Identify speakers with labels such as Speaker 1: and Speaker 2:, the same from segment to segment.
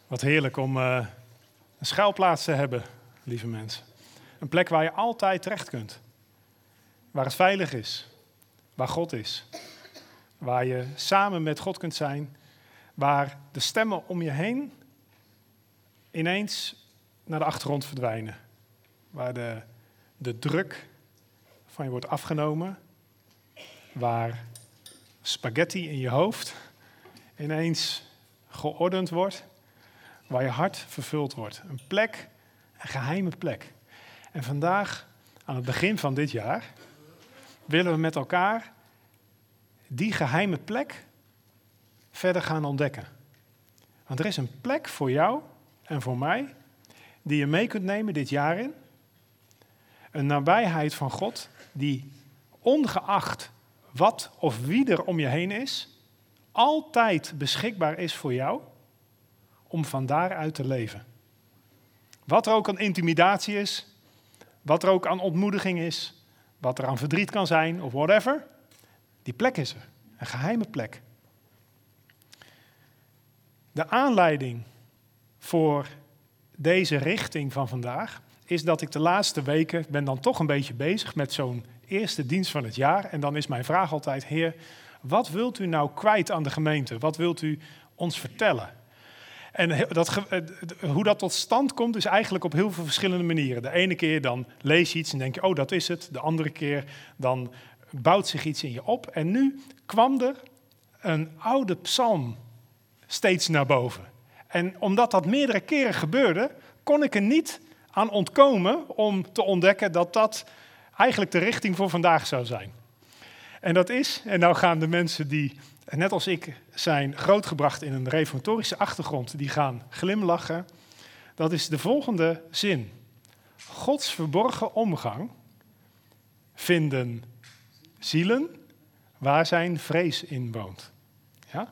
Speaker 1: Wat heerlijk om een schuilplaats te hebben, lieve mensen. Een plek waar je altijd terecht kunt. Waar het veilig is. Waar God is. Waar je samen met God kunt zijn. Waar de stemmen om je heen ineens naar de achtergrond verdwijnen. Waar de druk van je wordt afgenomen. Waar spaghetti in je hoofd ineens geordend wordt. Waar je hart vervuld wordt. Een plek, een geheime plek. En vandaag, aan het begin van dit jaar, willen we met elkaar die geheime plek verder gaan ontdekken. Want er is een plek voor jou en voor mij die je mee kunt nemen dit jaar in. Een nabijheid van God die ongeacht wat of wie er om je heen is, altijd beschikbaar is voor jou om van daaruit te leven. Wat er ook aan intimidatie is, wat er ook aan ontmoediging is, wat er aan verdriet kan zijn of whatever, die plek is er. Een geheime plek. De aanleiding voor deze richting van vandaag is dat ik de laatste weken ben dan toch een beetje bezig met zo'n eerste dienst van het jaar. En dan is mijn vraag altijd, Heer, wat wilt u nou kwijt aan de gemeente? Wat wilt u ons vertellen? En hoe dat tot stand komt is eigenlijk op heel veel verschillende manieren. De ene keer dan lees je iets en denk je, oh dat is het. De andere keer dan bouwt zich iets in je op. En nu kwam er een oude psalm steeds naar boven. En omdat dat meerdere keren gebeurde, kon ik er niet aan ontkomen om te ontdekken dat dat eigenlijk de richting voor vandaag zou zijn. En dat is, en nou gaan de mensen die, net als ik, zijn grootgebracht in een reformatorische achtergrond, die gaan glimlachen. Dat is de volgende zin. Gods verborgen omgang vinden zielen waar zijn vrees in woont. Ja?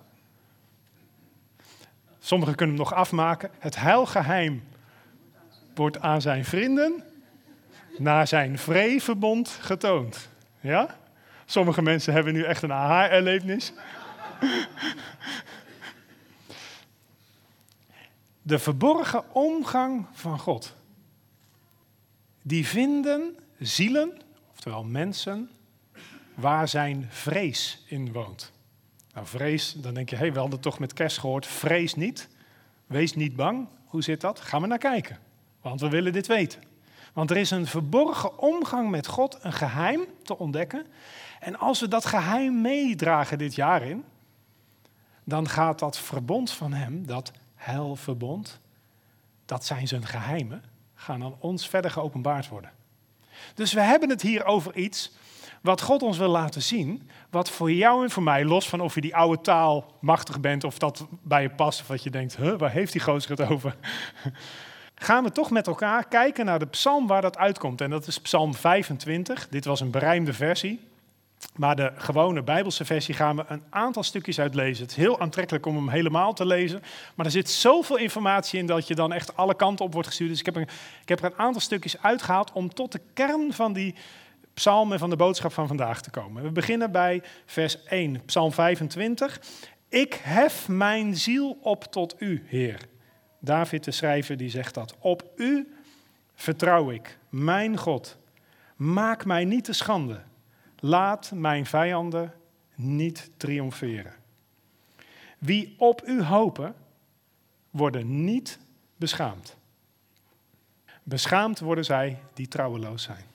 Speaker 1: Sommigen kunnen hem nog afmaken. Het heilgeheim wordt aan zijn vrienden naar zijn vreeverbond getoond. Ja? Sommige mensen hebben nu echt een aha-erlevenis. De verborgen omgang van God. Die vinden zielen, oftewel mensen, waar zijn vrees in woont. Nou, vrees, dan denk je, we hadden toch met kerst gehoord, vrees niet, wees niet bang. Hoe zit dat? Gaan we naar kijken, want we willen dit weten. Want er is een verborgen omgang met God, een geheim te ontdekken. En als we dat geheim meedragen dit jaar in, dan gaat dat verbond van hem, dat heilverbond, dat zijn zijn geheimen, gaan aan ons verder geopenbaard worden. Dus we hebben het hier over iets wat God ons wil laten zien, wat voor jou en voor mij, los van of je die oude taal machtig bent of dat bij je past, of dat je denkt, waar heeft die gozer het over? Gaan we toch met elkaar kijken naar de psalm waar dat uitkomt. En dat is psalm 25. Dit was een berijmde versie. Maar de gewone Bijbelse versie gaan we een aantal stukjes uitlezen. Het is heel aantrekkelijk om hem helemaal te lezen. Maar er zit zoveel informatie in dat je dan echt alle kanten op wordt gestuurd. Dus ik heb er een aantal stukjes uitgehaald om tot de kern van die psalm en van de boodschap van vandaag te komen. We beginnen bij vers 1, psalm 25. Ik hef mijn ziel op tot u, Heer. David de schrijver die zegt dat. Op u vertrouw ik, mijn God. Maak mij niet te schande. Laat mijn vijanden niet triomferen. Wie op u hopen, worden niet beschaamd. Beschaamd worden zij die trouweloos zijn.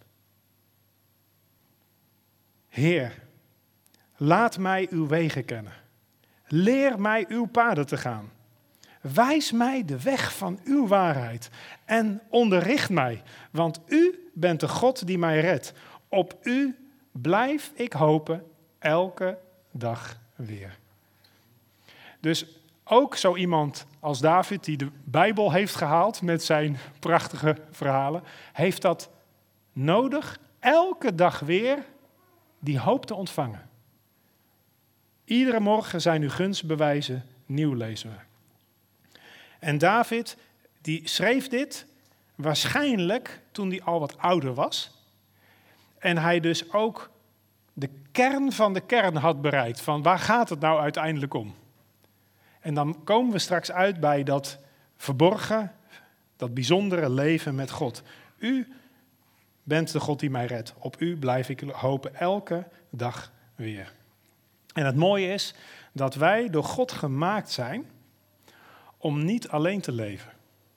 Speaker 1: Heer, laat mij uw wegen kennen. Leer mij uw paden te gaan. Wijs mij de weg van uw waarheid en onderricht mij, want u bent de God die mij redt. Op u blijf ik hopen elke dag weer. Dus ook zo iemand als David, die de Bijbel heeft gehaald met zijn prachtige verhalen, heeft dat nodig elke dag weer die hoop te ontvangen. Iedere morgen zijn uw gunstbewijzen nieuw, lezen we. En David, die schreef dit waarschijnlijk toen hij al wat ouder was. En hij dus ook de kern van de kern had bereikt. Van waar gaat het nou uiteindelijk om? En dan komen we straks uit bij dat verborgen, dat bijzondere leven met God. U bent de God die mij redt. Op u blijf ik hopen elke dag weer. En het mooie is dat wij door God gemaakt zijn om niet alleen te leven.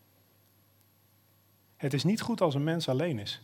Speaker 1: Het is niet goed als een mens alleen is.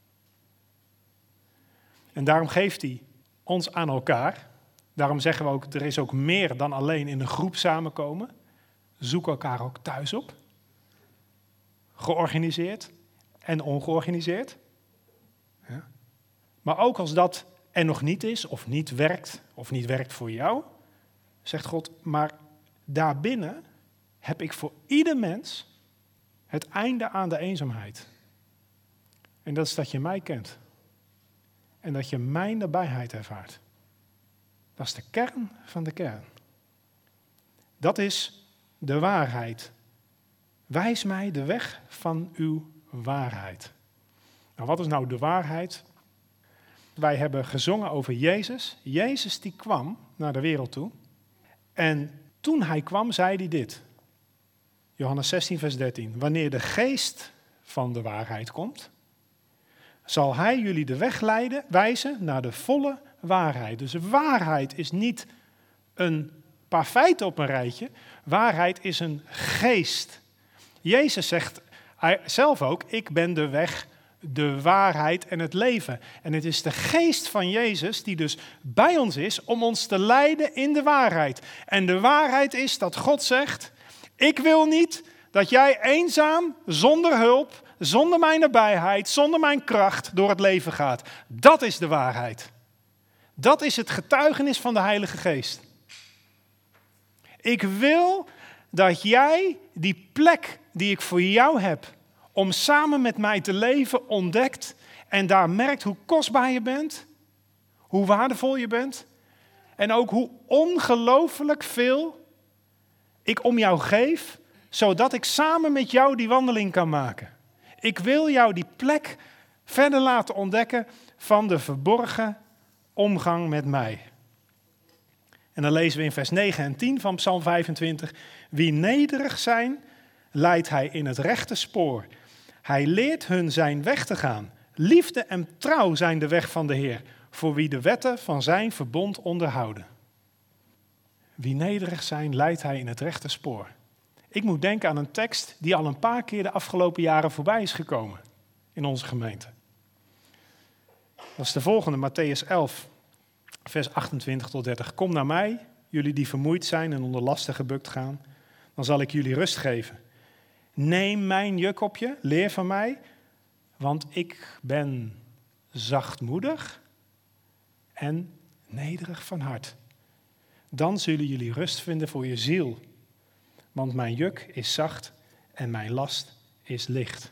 Speaker 1: En daarom geeft hij ons aan elkaar. Daarom zeggen we ook, er is ook meer dan alleen in een groep samenkomen. Zoek elkaar ook thuis op. Georganiseerd en ongeorganiseerd. Ja. Maar ook als dat er nog niet is, of niet werkt voor jou, zegt God, maar daarbinnen heb ik voor ieder mens het einde aan de eenzaamheid. En dat is dat je mij kent. En dat je mijn nabijheid ervaart. Dat is de kern van de kern. Dat is de waarheid. Wijs mij de weg van uw waarheid. Nou, wat is nou de waarheid? Wij hebben gezongen over Jezus. Jezus die kwam naar de wereld toe. En toen hij kwam, zei hij dit. Johannes 16, vers 13. Wanneer de geest van de waarheid komt, zal hij jullie de weg wijzen naar de volle waarheid. Dus waarheid is niet een paar feiten op een rijtje. Waarheid is een geest. Jezus zegt zelf ook, ik ben de weg, de waarheid en het leven. En het is de geest van Jezus die dus bij ons is om ons te leiden in de waarheid. En de waarheid is dat God zegt, ik wil niet dat jij eenzaam, zonder hulp, zonder mijn nabijheid, zonder mijn kracht door het leven gaat. Dat is de waarheid. Dat is het getuigenis van de Heilige Geest. Ik wil dat jij die plek die ik voor jou heb om samen met mij te leven ontdekt en daar merkt hoe kostbaar je bent, hoe waardevol je bent en ook hoe ongelooflijk veel ik om jou geef, zodat ik samen met jou die wandeling kan maken. Ik wil jou die plek verder laten ontdekken van de verborgen omgang met mij. En dan lezen we in vers 9 en 10 van Psalm 25. Wie nederig zijn, leidt hij in het rechte spoor. Hij leert hun zijn weg te gaan. Liefde en trouw zijn de weg van de Heer, voor wie de wetten van zijn verbond onderhouden. Wie nederig zijn, leidt hij in het rechte spoor. Ik moet denken aan een tekst die al een paar keer de afgelopen jaren voorbij is gekomen in onze gemeente. Dat is de volgende, Mattheüs 11, vers 28 tot 30. Kom naar mij, jullie die vermoeid zijn en onder lasten gebukt gaan, dan zal ik jullie rust geven. Neem mijn juk op je, leer van mij, want ik ben zachtmoedig en nederig van hart. Dan zullen jullie rust vinden voor je ziel. Want mijn juk is zacht en mijn last is licht.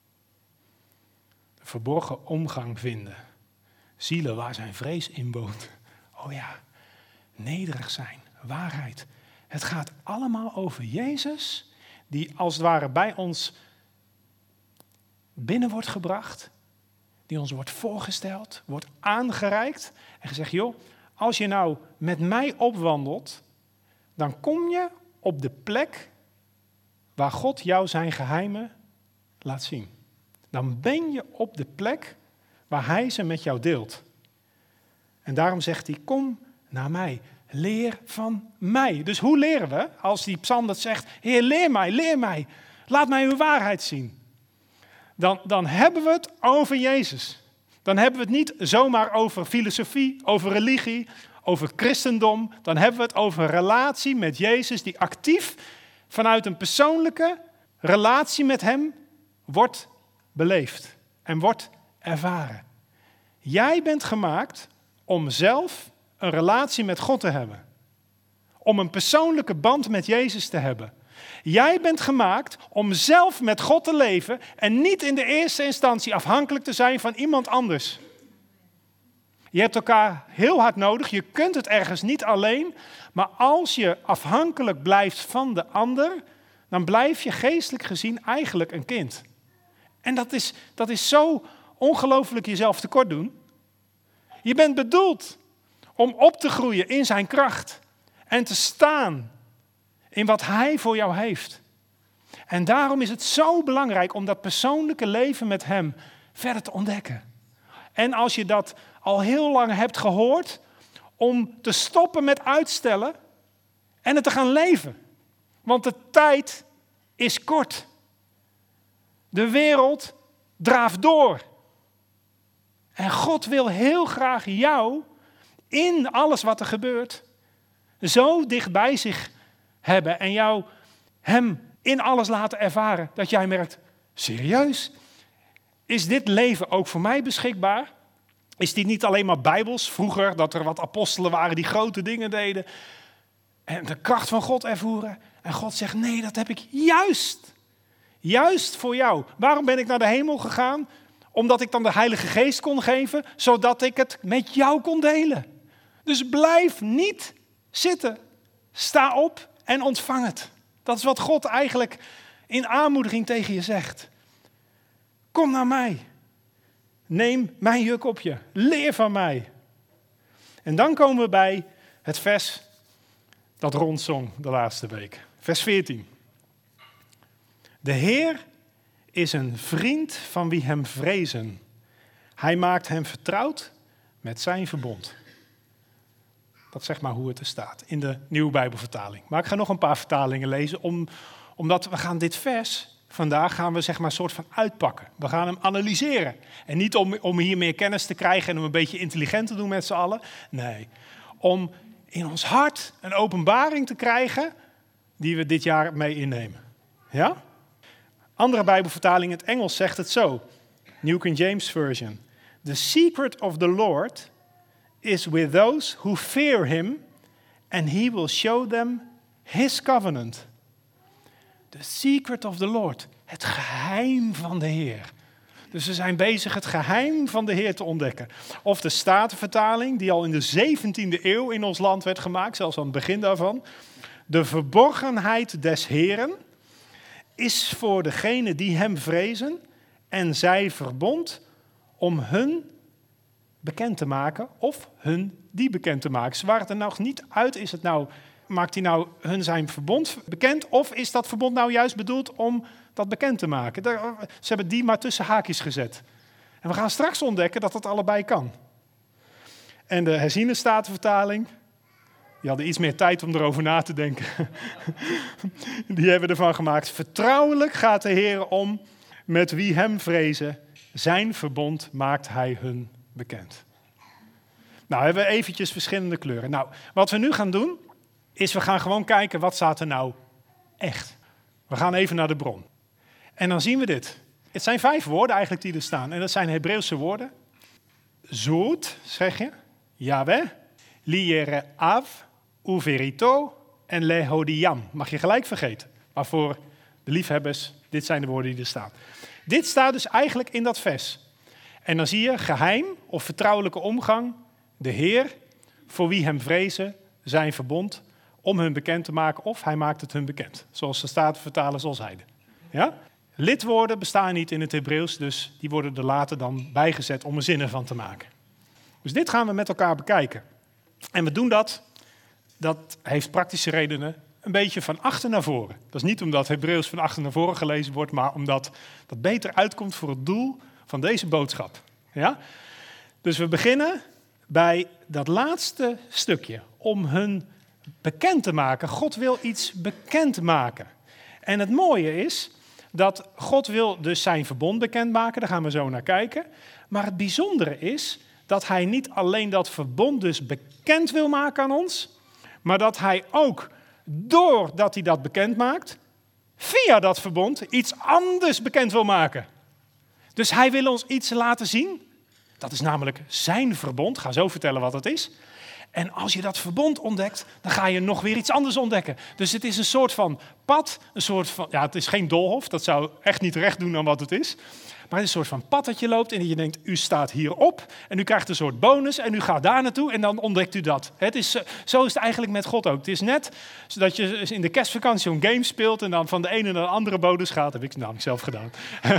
Speaker 1: De verborgen omgang vinden. Zielen waar zijn vrees in woont. Oh ja, nederig zijn, waarheid. Het gaat allemaal over Jezus, die als het ware bij ons binnen wordt gebracht. Die ons wordt voorgesteld, wordt aangereikt. En gezegd, joh, als je nou met mij opwandelt, dan kom je op de plek waar God jou zijn geheimen laat zien. Dan ben je op de plek waar hij ze met jou deelt. En daarom zegt hij, kom naar mij, leer van mij. Dus hoe leren we? Als die psalm dat zegt, Heer, leer mij, laat mij uw waarheid zien. Dan hebben we het over Jezus. Dan hebben we het niet zomaar over filosofie, over religie, over christendom. Dan hebben we het over een relatie met Jezus die actief vanuit een persoonlijke relatie met hem wordt beleefd en wordt ervaren. Jij bent gemaakt om zelf een relatie met God te hebben. Om een persoonlijke band met Jezus te hebben. Jij bent gemaakt om zelf met God te leven en niet in de eerste instantie afhankelijk te zijn van iemand anders. Je hebt elkaar heel hard nodig, je kunt het ergens niet alleen, maar als je afhankelijk blijft van de ander, dan blijf je geestelijk gezien eigenlijk een kind. En dat is zo ongelooflijk jezelf tekort doen. Je bent bedoeld om op te groeien in zijn kracht en te staan in wat hij voor jou heeft. En daarom is het zo belangrijk om dat persoonlijke leven met hem verder te ontdekken. En als je dat al heel lang hebt gehoord, om te stoppen met uitstellen en het te gaan leven. Want de tijd is kort. De wereld draaft door. En God wil heel graag jou in alles wat er gebeurt zo dicht bij zich hebben en jou hem in alles laten ervaren. Dat jij merkt, serieus? Is dit leven ook voor mij beschikbaar? Is dit niet alleen maar bijbels? Vroeger dat er wat apostelen waren die grote dingen deden en de kracht van God ervoeren. En God zegt, nee, dat heb ik juist voor jou. Waarom ben ik naar de hemel gegaan? Omdat ik dan de Heilige Geest kon geven, zodat ik het met jou kon delen. Dus blijf niet zitten. Sta op en ontvang het. Dat is wat God eigenlijk in aanmoediging tegen je zegt. Kom naar mij. Neem mijn juk op je. Leer van mij. En dan komen we bij het vers dat Ron zong de laatste week. Vers 14. De Heer is een vriend van wie hem vrezen. Hij maakt hem vertrouwd met zijn verbond. Dat is zeg maar hoe het er staat in de Nieuwe Bijbelvertaling. Maar ik ga nog een paar vertalingen lezen, omdat we gaan dit vers vandaag gaan we zeg maar een soort van uitpakken. We gaan hem analyseren. En niet om hier meer kennis te krijgen en om een beetje intelligent te doen met z'n allen. Nee, om in ons hart een openbaring te krijgen die we dit jaar mee innemen. Ja? Andere Bijbelvertaling in het Engels zegt het zo. New King James Version. The secret of the Lord is with those who fear him and he will show them his covenant. The secret of the Lord. Het geheim van de Heer. Dus we zijn bezig het geheim van de Heer te ontdekken. Of de Statenvertaling, die al in de 17e eeuw in ons land werd gemaakt, zelfs aan het begin daarvan. De verborgenheid des Heeren is voor degenen die hem vrezen en zij verbond om hun bekend te maken of hun die bekend te maken. Ze waren het er nog niet uit, is het nou, maakt hij nou hun zijn verbond bekend of is dat verbond nou juist bedoeld om dat bekend te maken? Ze hebben die maar tussen haakjes gezet. En we gaan straks ontdekken dat dat allebei kan. En de herziene Statenvertaling, die hadden iets meer tijd om erover na te denken. Die hebben ervan gemaakt. Vertrouwelijk gaat de Heer om met wie hem vrezen. Zijn verbond maakt hij hun bekend. Nou, hebben we eventjes verschillende kleuren. Nou, wat we nu gaan doen, is we gaan gewoon kijken wat staat er nou echt. We gaan even naar de bron. En dan zien we dit. Het zijn 5 woorden eigenlijk die er staan. En dat zijn Hebreeuwse woorden. Zoet, zeg je. Yahweh. Li'Yere'av. Uverito en Lehodiam. Mag je gelijk vergeten. Maar voor de liefhebbers, dit zijn de woorden die er staan. Dit staat dus eigenlijk in dat vers. En dan zie je geheim of vertrouwelijke omgang. De Heer, voor wie hem vrezen, zijn verbond om hun bekend te maken. Of hij maakt het hun bekend. Zoals de Statenvertalers al zeiden. Ja? Lidwoorden bestaan niet in het Hebreeuws, dus die worden er later dan bijgezet om er zinnen van te maken. Dus dit gaan we met elkaar bekijken. En we doen dat heeft praktische redenen, een beetje van achter naar voren. Dat is niet omdat Hebreeuws van achter naar voren gelezen wordt, maar omdat dat beter uitkomt voor het doel van deze boodschap. Ja? Dus we beginnen bij dat laatste stukje, om hun bekend te maken. God wil iets bekend maken. En het mooie is dat God wil dus zijn verbond bekendmaken, daar gaan we zo naar kijken. Maar het bijzondere is dat hij niet alleen dat verbond dus bekend wil maken aan ons, maar dat hij ook, doordat hij dat bekend maakt, via dat verbond iets anders bekend wil maken. Dus hij wil ons iets laten zien. Dat is namelijk zijn verbond. Ik ga zo vertellen wat het is. En als je dat verbond ontdekt, dan ga je nog weer iets anders ontdekken. Dus het is een soort van pad, het is geen doolhof, dat zou echt niet recht doen aan wat het is. Maar het is een soort van pad dat je loopt en je denkt, u staat hierop en u krijgt een soort bonus en u gaat daar naartoe en dan ontdekt u dat. Zo is het eigenlijk met God ook. Het is net zodat je in de kerstvakantie een game speelt en dan van de ene naar de andere bonus gaat. Dat heb ik namelijk zelf gedaan.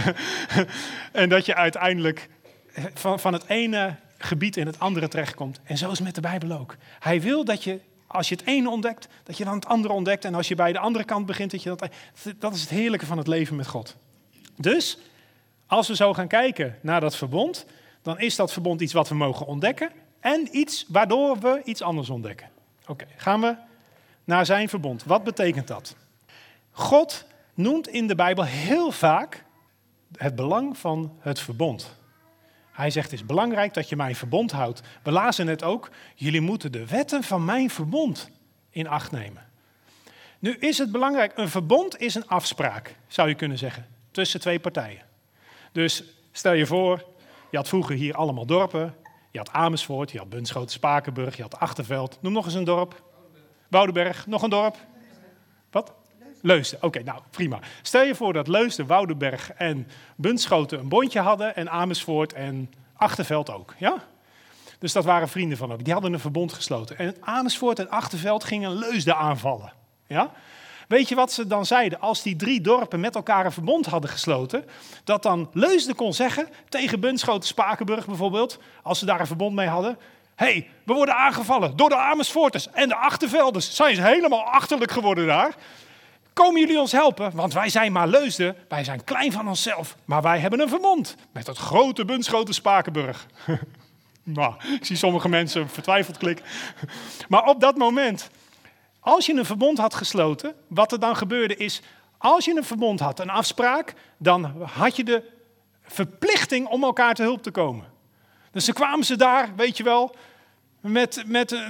Speaker 1: En dat je uiteindelijk van het ene gebied in het andere terechtkomt. En zo is het met de Bijbel ook. Hij wil dat je als je het ene ontdekt, dat je dan het andere ontdekt. En als je bij de andere kant begint, dat is het heerlijke van het leven met God. Dus, als we zo gaan kijken naar dat verbond, dan is dat verbond iets wat we mogen ontdekken en iets waardoor we iets anders ontdekken. Oké, gaan we naar zijn verbond. Wat betekent dat? God noemt in de Bijbel heel vaak het belang van het verbond. Hij zegt, het is belangrijk dat je mijn verbond houdt. We lazen het ook, jullie moeten de wetten van mijn verbond in acht nemen. Nu is het belangrijk, een verbond is een afspraak, zou je kunnen zeggen, tussen twee partijen. Dus stel je voor, je had vroeger hier allemaal dorpen. Je had Amersfoort, je had Bunschoten, Spakenburg, je had Achterveld. Noem nog eens een dorp. Woudenberg, nog een dorp. Wat? Leusden. Oké, nou prima. Stel je voor dat Leusden, Woudenberg en Bunschoten een bondje hadden en Amersfoort en Achterveld ook. Ja? Dus dat waren vrienden van elkaar. Die hadden een verbond gesloten. En Amersfoort en Achterveld gingen Leusden aanvallen. Ja? Weet je wat ze dan zeiden? Als die 3 dorpen met elkaar een verbond hadden gesloten, dat dan Leusden kon zeggen tegen Bunschoten, Spakenburg bijvoorbeeld, als ze daar een verbond mee hadden, hey, we worden aangevallen door de Amersfoorters en de Achtervelders. Zijn ze helemaal achterlijk geworden daar? Komen jullie ons helpen? Want wij zijn maar Leusden, wij zijn klein van onszelf, maar wij hebben een verbond met dat grote Bunschoten, Spakenburg. Nou, ik zie sommige mensen vertwijfeld klikken. Maar op dat moment, als je een verbond had gesloten, wat er dan gebeurde is, als je een verbond had, een afspraak, dan had je de verplichting om elkaar te hulp te komen. Dus dan kwamen ze daar, weet je wel, met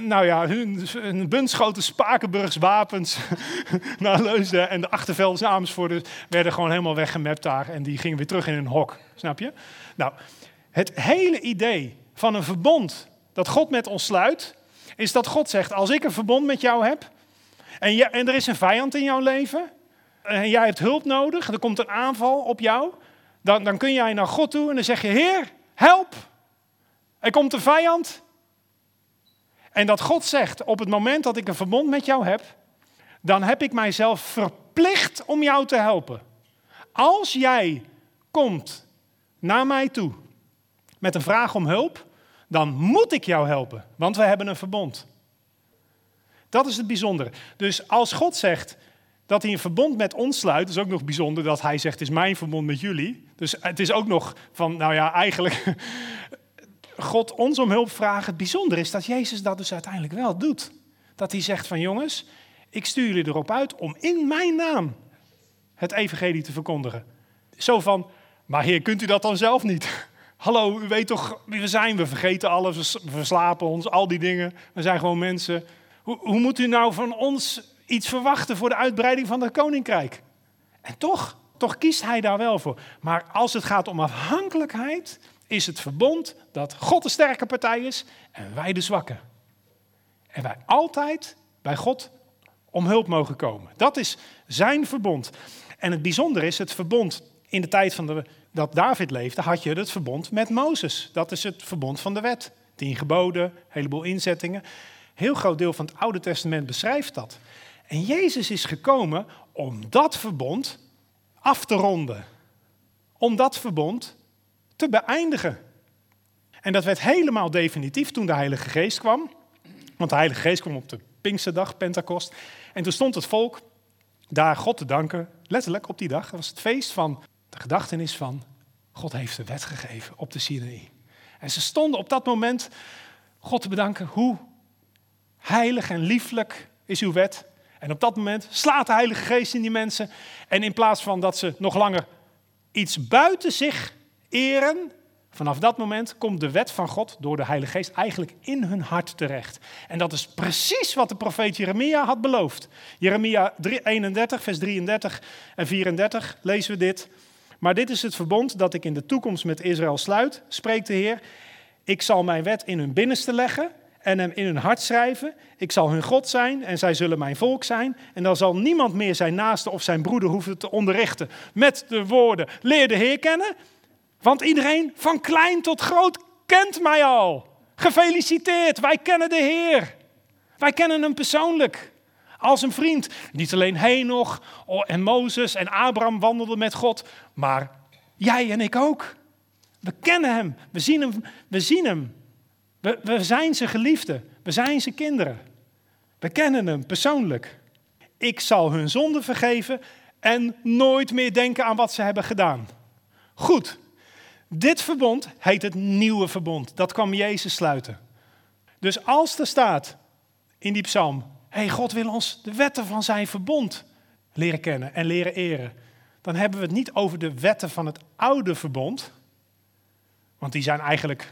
Speaker 1: hun Bunschoten, Spakenburgs wapens naar Leusden en de Achtervelders en Amersfoort werden gewoon helemaal weggemapt daar en die gingen weer terug in hun hok, snap je? Nou, het hele idee van een verbond dat God met ons sluit, is dat God zegt, als ik een verbond met jou heb, en er is een vijand in jouw leven, en jij hebt hulp nodig, er komt een aanval op jou, dan kun jij naar God toe en dan zeg je, Heer, help, er komt een vijand. En dat God zegt, op het moment dat ik een verbond met jou heb, dan heb ik mijzelf verplicht om jou te helpen. Als jij komt naar mij toe met een vraag om hulp, dan moet ik jou helpen, want we hebben een verbond. Dat is het bijzondere. Dus als God zegt dat hij een verbond met ons sluit, is ook nog bijzonder dat hij zegt, het is mijn verbond met jullie. Dus het is ook nog van, eigenlijk God ons om hulp vragen. Het bijzondere is dat Jezus dat dus uiteindelijk wel doet. Dat hij zegt van jongens, ik stuur jullie erop uit om in mijn naam het evangelie te verkondigen. Zo van, maar Heer, kunt u dat dan zelf niet? Hallo, u weet toch wie we zijn? We vergeten alles, we verslapen ons, al die dingen. We zijn gewoon mensen. Hoe moet u nou van ons iets verwachten voor de uitbreiding van het koninkrijk? En toch kiest hij daar wel voor. Maar als het gaat om afhankelijkheid, is het verbond dat God de sterke partij is en wij de zwakke. En wij altijd bij God om hulp mogen komen. Dat is zijn verbond. En het bijzondere is, het verbond in de tijd dat David leefde, had je het verbond met Mozes. Dat is het verbond van de wet. 10 geboden, een heleboel inzettingen. Heel groot deel van het Oude Testament beschrijft dat. En Jezus is gekomen om dat verbond af te ronden. Om dat verbond te beëindigen. En dat werd helemaal definitief toen de Heilige Geest kwam. Want de Heilige Geest kwam op de Pinksterdag, Pentecost. En toen stond het volk daar God te danken. Letterlijk op die dag. Dat was het feest van de gedachtenis van God heeft de wet gegeven op de Sinaï. En ze stonden op dat moment God te bedanken. Hoe heilig en lieflijk is uw wet. En op dat moment slaat de Heilige Geest in die mensen. En in plaats van dat ze nog langer iets buiten zich eren, vanaf dat moment komt de wet van God door de Heilige Geest eigenlijk in hun hart terecht. En dat is precies wat de profeet Jeremia had beloofd. Jeremia 31, vers 33 en 34 lezen we dit. Maar dit is het verbond dat ik in de toekomst met Israël sluit, spreekt de Heer. Ik zal mijn wet in hun binnenste leggen en hem in hun hart schrijven. Ik zal hun God zijn en zij zullen mijn volk zijn. En dan zal niemand meer zijn naaste of zijn broeder hoeven te onderrichten met de woorden, leer de Heer kennen. Want iedereen van klein tot groot kent mij al. Gefeliciteerd, wij kennen de Heer. Wij kennen hem persoonlijk. Als een vriend. Niet alleen Henoch en Mozes en Abraham wandelden met God, maar jij en ik ook. We kennen hem, we zien hem. We zijn zijn geliefden, we zijn zijn kinderen. We kennen hem persoonlijk. Ik zal hun zonde vergeven en nooit meer denken aan wat ze hebben gedaan. Goed, dit verbond heet het nieuwe verbond. Dat kwam Jezus sluiten. Dus als er staat in die psalm, God wil ons de wetten van zijn verbond leren kennen en leren eren. Dan hebben we het niet over de wetten van het oude verbond. Want die zijn eigenlijk,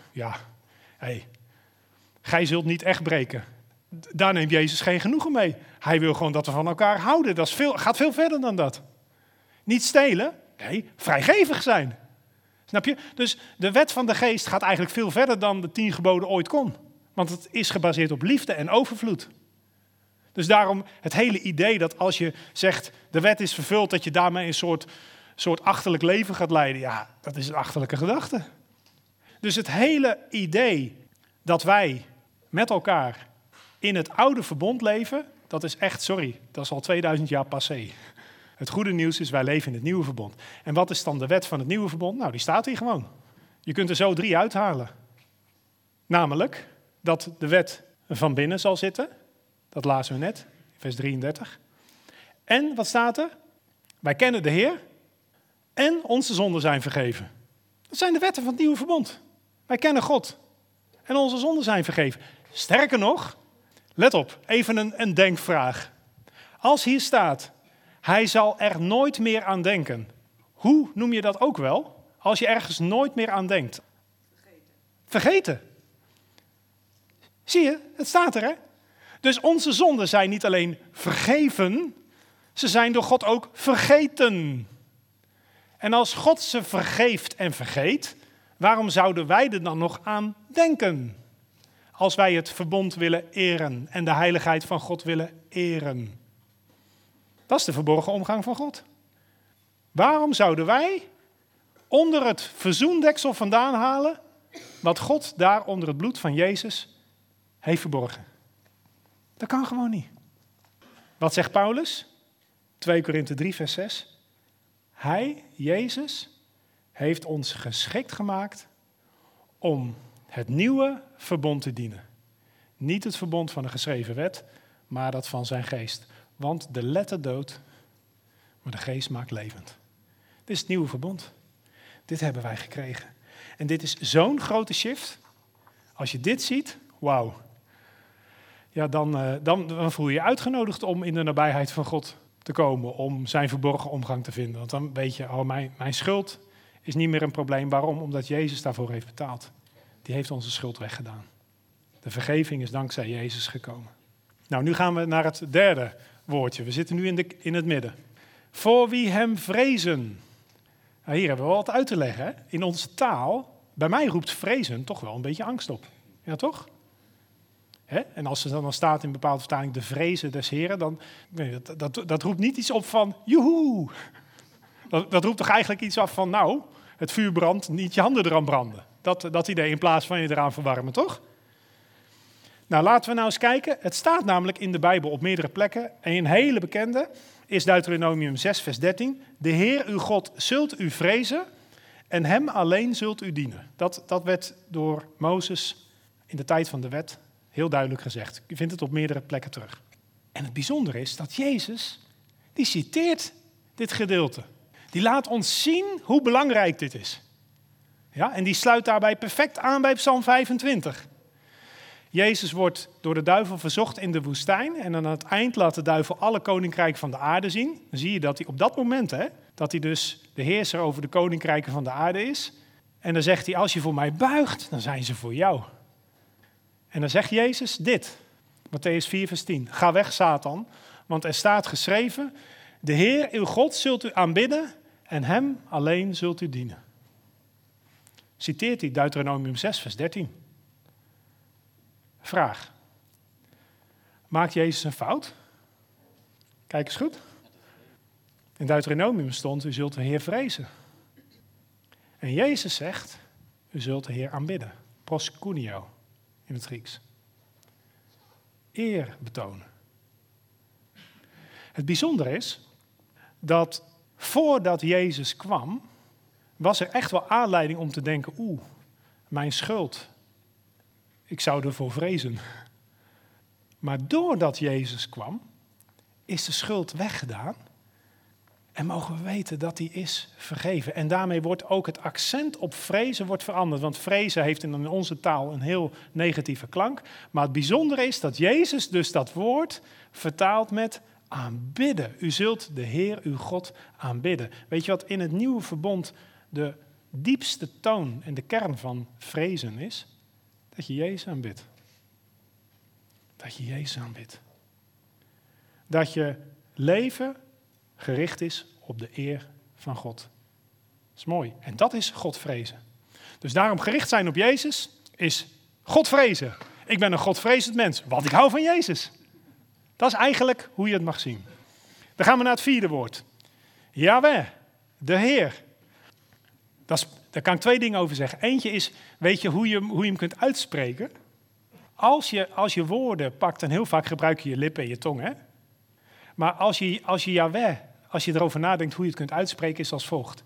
Speaker 1: gij zult niet echt breken. Daar neemt Jezus geen genoegen mee. Hij wil gewoon dat we van elkaar houden. Dat gaat veel verder dan dat. Niet stelen, nee, vrijgevig zijn. Snap je? Dus de wet van de geest gaat eigenlijk veel verder dan de 10 geboden ooit kon. Want het is gebaseerd op liefde en overvloed. Dus daarom het hele idee dat als je zegt de wet is vervuld, dat je daarmee een soort achterlijk leven gaat leiden. Ja, dat is een achterlijke gedachte. Dus het hele idee dat wij met elkaar in het oude verbond leven, dat is echt, dat is al 2000 jaar passé. Het goede nieuws is, wij leven in het nieuwe verbond. En wat is dan de wet van het nieuwe verbond? Nou, die staat hier gewoon. Je kunt er zo 3 uithalen. Namelijk dat de wet van binnen zal zitten. Dat lazen we net, vers 33. En wat staat er? Wij kennen de Heer en onze zonden zijn vergeven. Dat zijn de wetten van het nieuwe verbond. Wij kennen God en onze zonden zijn vergeven. Sterker nog, let op, even een denkvraag. Als hier staat, hij zal er nooit meer aan denken. Hoe noem je dat ook wel? Als je ergens nooit meer aan denkt. Vergeten. Zie je, het staat er, hè? Dus onze zonden zijn niet alleen vergeven, ze zijn door God ook vergeten. En als God ze vergeeft en vergeet, waarom zouden wij er dan nog aan denken? Als wij het verbond willen eren en de heiligheid van God willen eren. Dat is de verborgen omgang van God. Waarom zouden wij onder het verzoendeksel vandaan halen wat God daar onder het bloed van Jezus heeft verborgen? Dat kan gewoon niet. Wat zegt Paulus? 2 Korinthe 3 vers 6. Hij, Jezus, heeft ons geschikt gemaakt om het nieuwe verbond te dienen. Niet het verbond van de geschreven wet, maar dat van zijn geest. Want de letter doodt, maar de geest maakt levend. Dit is het nieuwe verbond. Dit hebben wij gekregen. En dit is zo'n grote shift. Als je dit ziet, wauw. Ja, dan voel je je uitgenodigd om in de nabijheid van God te komen. Om zijn verborgen omgang te vinden. Want dan weet je, mijn schuld is niet meer een probleem. Waarom? Omdat Jezus daarvoor heeft betaald. Die heeft onze schuld weggedaan. De vergeving is dankzij Jezus gekomen. Nou, nu gaan we naar het derde woordje. We zitten nu in het midden. Voor wie hem vrezen. Nou, hier hebben we wel wat uit te leggen. Hè? In onze taal, bij mij roept vrezen toch wel een beetje angst op. Ja, toch? Hè? En als er dan staat in een bepaalde vertaling de vrezen des Heren, dan dat roept niet iets op van joehoe. Dat roept toch eigenlijk iets af van nou, het vuur brandt, niet je handen eraan branden. Dat idee in plaats van je eraan verwarmen, toch? Nou, laten we nou eens kijken. Het staat namelijk in de Bijbel op meerdere plekken. En een hele bekende is Deuteronomium 6, vers 13. De Heer uw God zult u vrezen en hem alleen zult u dienen. Dat werd door Mozes in de tijd van de wet heel duidelijk gezegd. Je vindt het op meerdere plekken terug. En het bijzondere is dat Jezus, die citeert dit gedeelte. Die laat ons zien hoe belangrijk dit is. Ja, en die sluit daarbij perfect aan bij Psalm 25. Jezus wordt door de duivel verzocht in de woestijn. En aan het eind laat de duivel alle koninkrijken van de aarde zien. Dan zie je dat hij op dat moment, dat hij dus de heerser over de koninkrijken van de aarde is. En dan zegt hij, als je voor mij buigt, dan zijn ze voor jou. En dan zegt Jezus dit, Mattheüs 4 vers 10. Ga weg, Satan, want er staat geschreven, de Heer uw God zult u aanbidden en hem alleen zult u dienen. Citeert hij Deuteronomium 6 vers 13. Vraag. Maakt Jezus een fout? Kijk eens goed. In Deuteronomium stond, u zult de Heer vrezen. En Jezus zegt, u zult de Heer aanbidden. Proskuneo in het Grieks. Eer betonen. Het bijzondere is dat voordat Jezus kwam, was er echt wel aanleiding om te denken, mijn schuld. Ik zou ervoor vrezen. Maar doordat Jezus kwam, is de schuld weggedaan. En mogen we weten dat die is vergeven. En daarmee wordt ook het accent op vrezen wordt veranderd. Want vrezen heeft in onze taal een heel negatieve klank. Maar het bijzondere is dat Jezus dus dat woord vertaalt met aanbidden. U zult de Heer, uw God, aanbidden. Weet je wat in het nieuwe verbond de diepste toon en de kern van vrezen is? Dat je Jezus aanbidt. Dat je Jezus aanbidt. Dat je leven gericht is op de eer van God. Dat is mooi. En dat is God vrezen. Dus daarom gericht zijn op Jezus is God vrezen. Ik ben een Godvrezend mens, want ik hou van Jezus. Dat is eigenlijk hoe je het mag zien. Dan gaan we naar het vierde woord. Jahweh, de Heer. Daar kan ik 2 dingen over zeggen. Eentje is, weet je hoe je hem kunt uitspreken? Als je woorden pakt, en heel vaak gebruik je je lippen en je tong, hè? Maar als je Jahweh, als je erover nadenkt hoe je het kunt uitspreken, is als volgt.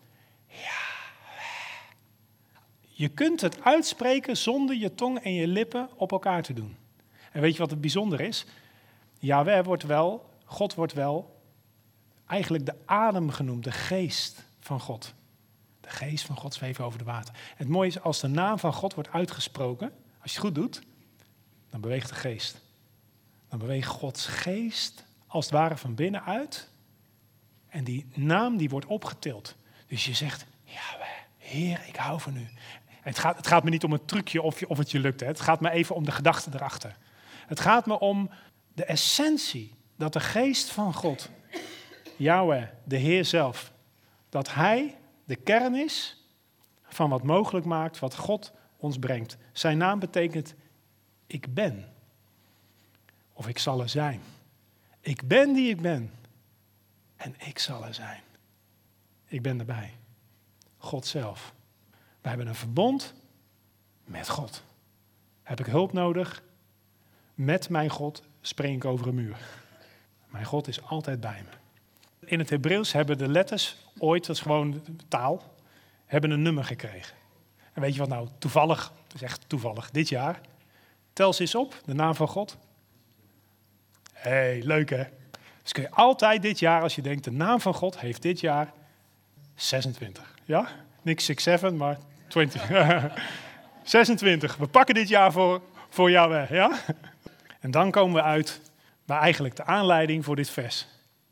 Speaker 1: Jahweh. Je kunt het uitspreken zonder je tong en je lippen op elkaar te doen. En weet je wat het bijzonder is? Jahweh God wordt wel eigenlijk de adem genoemd, de geest van God. De geest van God zweeft over de water. Het mooie is, als de naam van God wordt uitgesproken, als je het goed doet, dan beweegt de geest. Dan beweegt Gods geest als het ware van binnenuit. En die naam die wordt opgetild. Dus je zegt, Jahweh, Heer, ik hou van u. En het gaat me niet om een trucje of het je lukt. Hè. Het gaat me even om de gedachte erachter. Het gaat me om de essentie. Dat de geest van God, Jahweh, de Heer zelf, dat hij de kern is van wat mogelijk maakt, wat God ons brengt. Zijn naam betekent, ik ben. Of ik zal er zijn. Ik ben die ik ben. En ik zal er zijn. Ik ben erbij. God zelf. We hebben een verbond met God. Heb ik hulp nodig? Met mijn God spring ik over een muur. Mijn God is altijd bij me. In het Hebreeuws hebben de letters ooit, dat is gewoon taal, hebben een nummer gekregen. En weet je wat nou toevallig, het is echt toevallig, dit jaar. Tel eens eens op, de naam van God. Hé, leuk hè? Dus kun je altijd dit jaar, als je denkt, de naam van God heeft dit jaar 26. Ja? Niks 6-7, maar 20. 26. We pakken dit jaar voor Jahweh, ja? En dan komen we uit bij eigenlijk de aanleiding voor dit vers.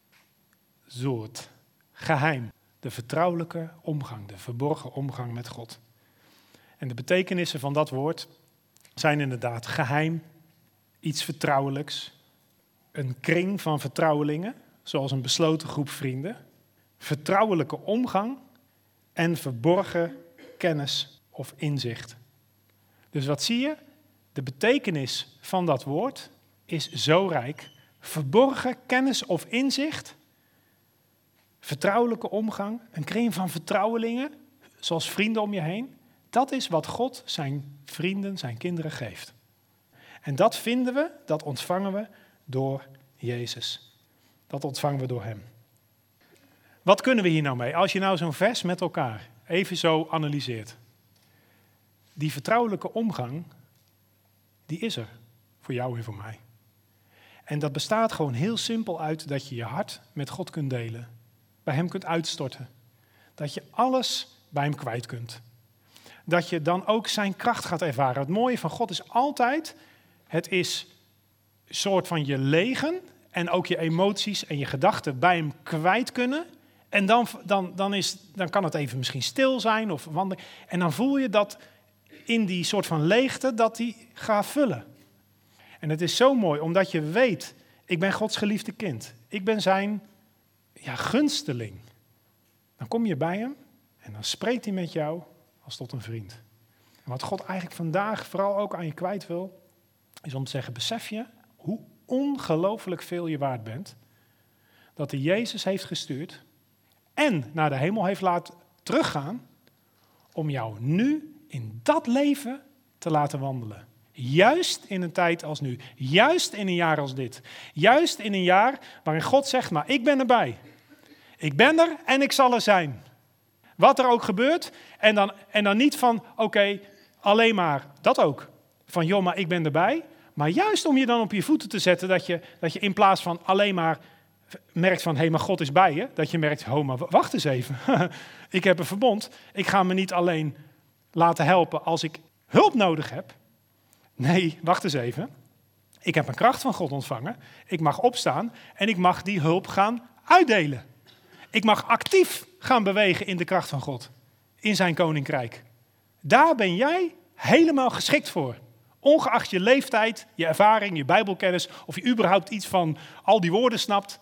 Speaker 1: Zoort, geheim, de vertrouwelijke omgang, de verborgen omgang met God. En de betekenissen van dat woord zijn inderdaad geheim, iets vertrouwelijks, een kring van vertrouwelingen, zoals een besloten groep vrienden, vertrouwelijke omgang en verborgen kennis of inzicht. Dus wat zie je? De betekenis van dat woord is zo rijk. Verborgen kennis of inzicht, vertrouwelijke omgang, een kring van vertrouwelingen, zoals vrienden om je heen. Dat is wat God zijn vrienden, zijn kinderen geeft. En dat vinden we, dat ontvangen we door Jezus. Dat ontvangen we door hem. Wat kunnen we hier nou mee? Als je nou zo'n vers met elkaar even zo analyseert. Die vertrouwelijke omgang, die is er. Voor jou en voor mij. En dat bestaat gewoon heel simpel uit dat je je hart met God kunt delen. Bij hem kunt uitstorten. Dat je alles bij hem kwijt kunt. Dat je dan ook zijn kracht gaat ervaren. Het mooie van God is altijd, het is een soort van je legen en ook je emoties en je gedachten bij hem kwijt kunnen. En dan kan het even misschien stil zijn of wandelen. En dan voel je dat in die soort van leegte dat die gaat vullen. En het is zo mooi, omdat je weet, ik ben Gods geliefde kind. Ik ben zijn gunsteling. Dan kom je bij hem en dan spreekt hij met jou als tot een vriend. En wat God eigenlijk vandaag vooral ook aan je kwijt wil, is om te zeggen, besef je hoe ongelooflijk veel je waard bent, dat hij Jezus heeft gestuurd en naar de hemel heeft laten teruggaan om jou nu in dat leven te laten wandelen. Juist in een tijd als nu. Juist in een jaar als dit. Juist in een jaar waarin God zegt, maar ik ben erbij. Ik ben er en ik zal er zijn. Wat er ook gebeurt. En dan niet van, oké, alleen maar dat ook. Van joh, maar ik ben erbij. Maar juist om je dan op je voeten te zetten, dat je in plaats van alleen maar merkt van, hé, maar God is bij je. Dat je merkt, maar wacht eens even. Ik heb een verbond. Ik ga me niet alleen laten helpen als ik hulp nodig heb. Nee, wacht eens even. Ik heb een kracht van God ontvangen. Ik mag opstaan en ik mag die hulp gaan uitdelen. Ik mag actief gaan bewegen in de kracht van God. In zijn koninkrijk. Daar ben jij helemaal geschikt voor. Ongeacht je leeftijd, je ervaring, je bijbelkennis, of je überhaupt iets van al die woorden snapt.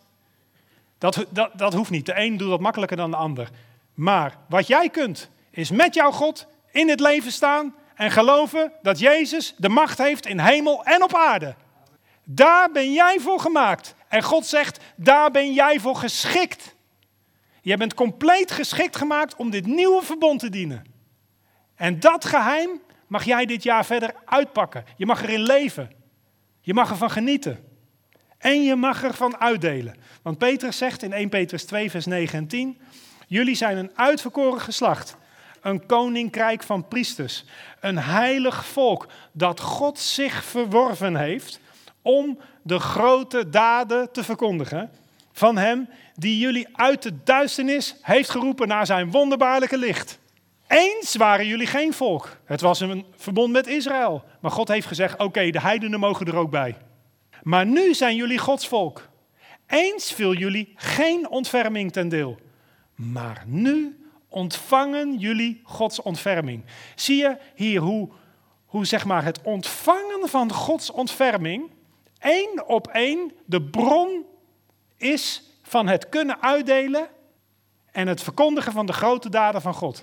Speaker 1: Dat hoeft niet. De een doet dat makkelijker dan de ander. Maar wat jij kunt, is met jouw God in het leven staan en geloven dat Jezus de macht heeft in hemel en op aarde. Daar ben jij voor gemaakt. En God zegt, daar ben jij voor geschikt. Je bent compleet geschikt gemaakt om dit nieuwe verbond te dienen. En dat geheim mag jij dit jaar verder uitpakken. Je mag erin leven. Je mag ervan genieten. En je mag ervan uitdelen. Want Petrus zegt in 1 Petrus 2 vers 9 en 10... Jullie zijn een uitverkoren geslacht. Een koninkrijk van priesters. Een heilig volk dat God zich verworven heeft om de grote daden te verkondigen van hem die jullie uit de duisternis heeft geroepen naar zijn wonderbaarlijke licht. Eens waren jullie geen volk. Het was een verbond met Israël. Maar God heeft gezegd, oké, de heidenen mogen er ook bij. Maar nu zijn jullie Gods volk. Eens viel jullie geen ontferming ten deel. Maar nu ontvangen jullie Gods ontferming. Zie je hier hoe zeg maar het ontvangen van Gods ontferming één op één de bron is van het kunnen uitdelen en het verkondigen van de grote daden van God.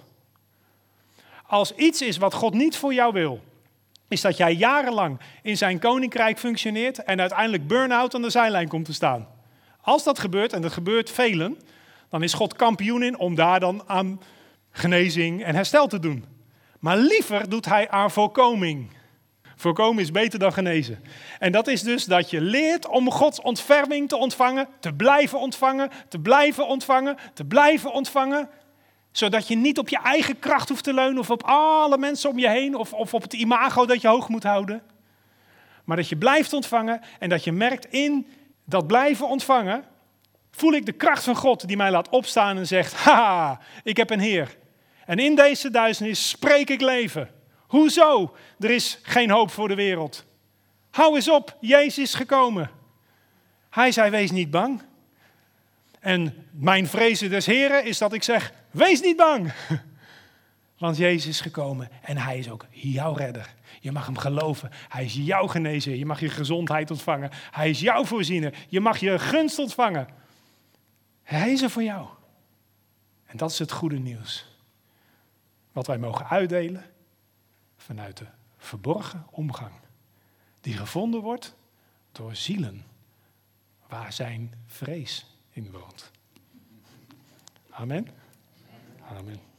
Speaker 1: Als iets is wat God niet voor jou wil, is dat jij jarenlang in zijn koninkrijk functioneert en uiteindelijk burn-out aan de zijlijn komt te staan. Als dat gebeurt, en dat gebeurt velen, dan is God kampioen in om daar dan aan genezing en herstel te doen. Maar liever doet hij aan voorkoming. Voorkomen is beter dan genezen. En dat is dus dat je leert om Gods ontferming te ontvangen, te blijven ontvangen, te blijven ontvangen, te blijven ontvangen. Zodat je niet op je eigen kracht hoeft te leunen of op alle mensen om je heen of op het imago dat je hoog moet houden. Maar dat je blijft ontvangen en dat je merkt in dat blijven ontvangen, voel ik de kracht van God die mij laat opstaan en zegt, haha, ik heb een Heer. En in deze duisternis spreek ik leven. Hoezo? Er is geen hoop voor de wereld. Hou eens op, Jezus is gekomen. Hij zei, wees niet bang. En mijn vrezen des Heren is dat ik zeg, wees niet bang. Want Jezus is gekomen en hij is ook jouw redder. Je mag hem geloven. Hij is jouw genezer. Je mag je gezondheid ontvangen. Hij is jouw voorziener. Je mag je gunst ontvangen. Hij is er voor jou. En dat is het goede nieuws. Wat wij mogen uitdelen vanuit de verborgen omgang. Die gevonden wordt door zielen waar zijn vrees in woont. Amen. Amen.